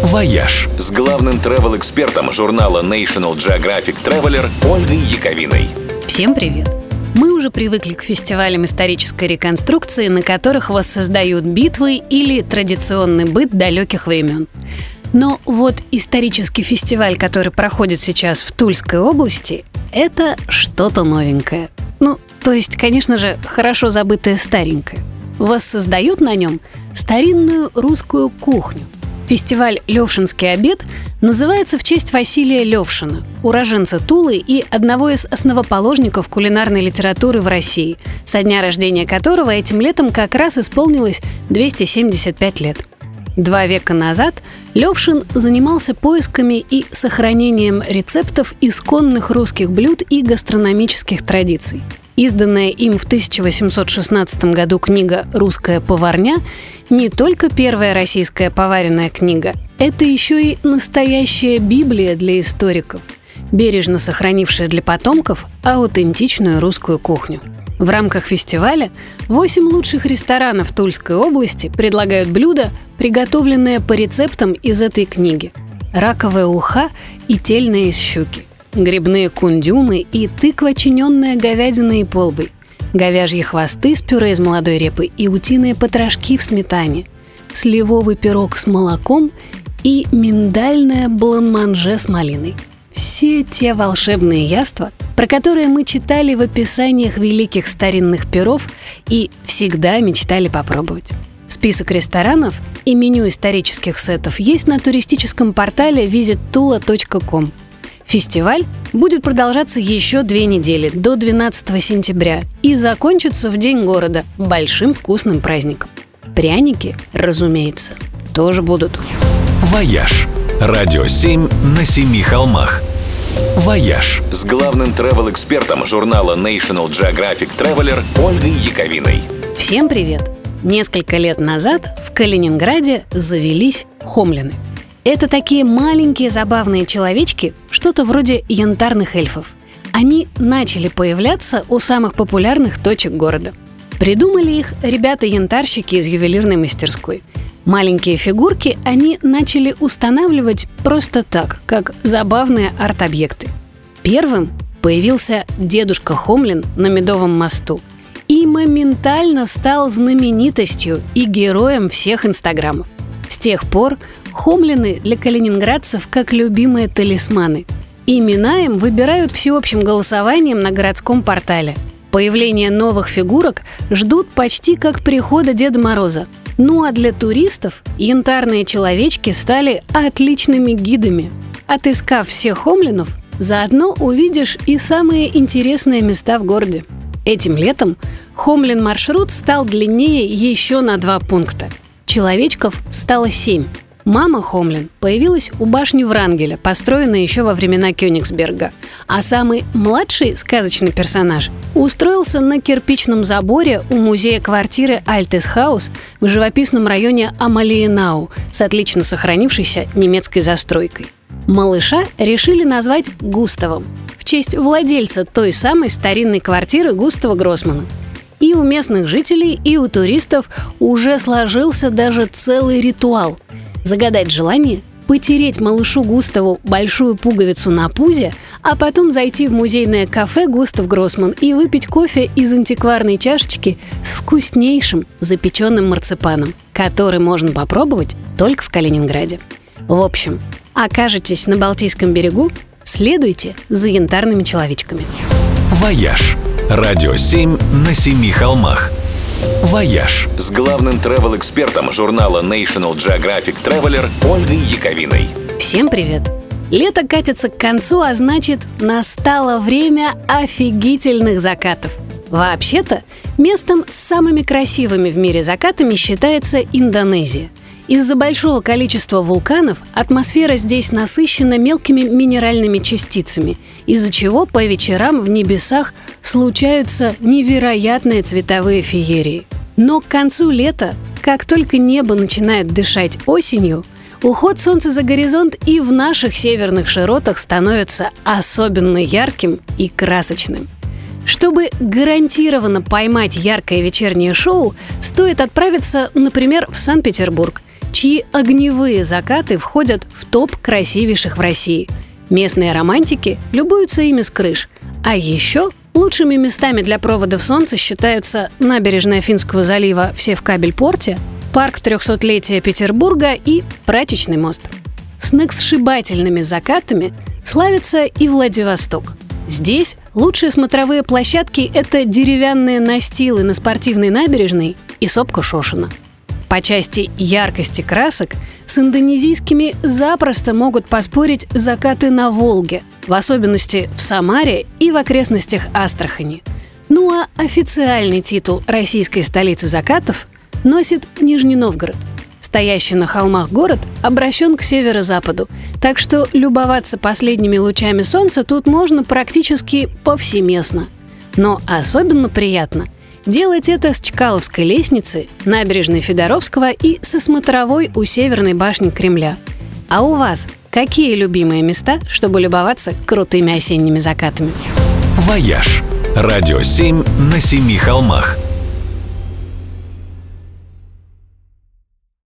«Вояж» с главным travel-экспертом журнала National Geographic Traveler Ольгой Яковиной. Всем привет! Мы уже привыкли к фестивалям исторической реконструкции, на которых воссоздают битвы или традиционный быт далеких времен. Но вот исторический фестиваль, который проходит сейчас в Тульской области, это что-то новенькое. То есть, конечно же, хорошо забытое старенькое. Воссоздают на нем старинную русскую кухню. Фестиваль «Левшинский обед» называется в честь Василия Левшина, уроженца Тулы и одного из основоположников кулинарной литературы в России, со дня рождения которого этим летом как раз исполнилось 275 лет. 2 века назад Левшин занимался поисками и сохранением рецептов исконных русских блюд и гастрономических традиций. Изданная им в 1816 году книга «Русская поварня» не только первая российская поваренная книга, это еще и настоящая Библия для историков, бережно сохранившая для потомков аутентичную русскую кухню. В рамках фестиваля 8 лучших ресторанов Тульской области предлагают блюда, приготовленные по рецептам из этой книги. Раковая уха и тельная из щуки, грибные кундюмы и тыква, чиненная говядиной и полбой, говяжьи хвосты с пюре из молодой репы и утиные потрошки в сметане, сливовый пирог с молоком и миндальное бланманже с малиной. Все те волшебные яства, про которые мы читали в описаниях великих старинных пиров и всегда мечтали попробовать. Список ресторанов и меню исторических сетов есть на туристическом портале visittula.com. Фестиваль будет продолжаться еще 2 недели, до 12 сентября, и закончится в День города большим вкусным праздником. Пряники, разумеется, тоже будут. «Вояж» – радио 7 на 7 холмах. «Вояж» с главным travel-экспертом журнала National Geographic Traveler Ольгой Яковиной. Всем привет! Несколько лет назад в Калининграде завелись хомлины. Это такие маленькие забавные человечки, что-то вроде янтарных эльфов. Они начали появляться у самых популярных точек города. Придумали их ребята-янтарщики из ювелирной мастерской. Маленькие фигурки они начали устанавливать просто так, как забавные арт-объекты. Первым появился дедушка Хомлин на Медовом мосту и моментально стал знаменитостью и героем всех инстаграмов. С тех пор хомлины для калининградцев как любимые талисманы. Имена им выбирают всеобщим голосованием на городском портале. Появление новых фигурок ждут почти как прихода Деда Мороза. А для туристов янтарные человечки стали отличными гидами. Отыскав всех хомлинов, заодно увидишь и самые интересные места в городе. Этим летом хомлин-маршрут стал длиннее еще на 2 пункта. Человечков стало 7. Мама Хомлин появилась у башни Врангеля, построенной еще во времена Кёнигсберга. А самый младший сказочный персонаж устроился на кирпичном заборе у музея-квартиры Альтес-хаус в живописном районе Амалиенау с отлично сохранившейся немецкой застройкой. Малыша решили назвать Густавом в честь владельца той самой старинной квартиры Густава Гроссмана. И у местных жителей, и у туристов уже сложился даже целый ритуал – загадать желание, потереть малышу Густаву большую пуговицу на пузе, а потом зайти в музейное кафе «Густав Гроссман» и выпить кофе из антикварной чашечки с вкуснейшим запеченным марципаном, который можно попробовать только в Калининграде. В общем, окажетесь на Балтийском берегу, следуйте за янтарными человечками. «Вояж» – радио 7 на 7 холмах. «Вояж» с главным travel-экспертом журнала National Geographic Traveler Ольгой Яковиной. Всем привет! Лето катится к концу, а значит, настало время офигительных закатов. Вообще-то, местом с самыми красивыми в мире закатами считается Индонезия. Из-за большого количества вулканов атмосфера здесь насыщена мелкими минеральными частицами, из-за чего по вечерам в небесах случаются невероятные цветовые феерии. Но к концу лета, как только небо начинает дышать осенью, уход солнца за горизонт и в наших северных широтах становится особенно ярким и красочным. Чтобы гарантированно поймать яркое вечернее шоу, стоит отправиться, например, в Санкт-Петербург чьи огневые закаты входят в топ красивейших в России. Местные романтики любуются ими с крыш. А еще лучшими местами для проводов солнца считаются набережная Финского залива в Севкабель-порте, парк 300-летия Петербурга и Прачечный мост. Сногсшибательными закатами славится и Владивосток. Здесь лучшие смотровые площадки – это деревянные настилы на спортивной набережной и сопка Шошина. По части яркости красок с индонезийскими запросто могут поспорить закаты на Волге, в особенности в Самаре и в окрестностях Астрахани. Ну а официальный титул российской столицы закатов носит Нижний Новгород. Стоящий на холмах город обращен к северо-западу, так что любоваться последними лучами солнца тут можно практически повсеместно. Но особенно приятно делать это с Чкаловской лестницы, набережной Федоровского и со смотровой у Северной башни Кремля. А у вас какие любимые места, чтобы любоваться крутыми осенними закатами? «Вояж». Радио 7 на 7 холмах.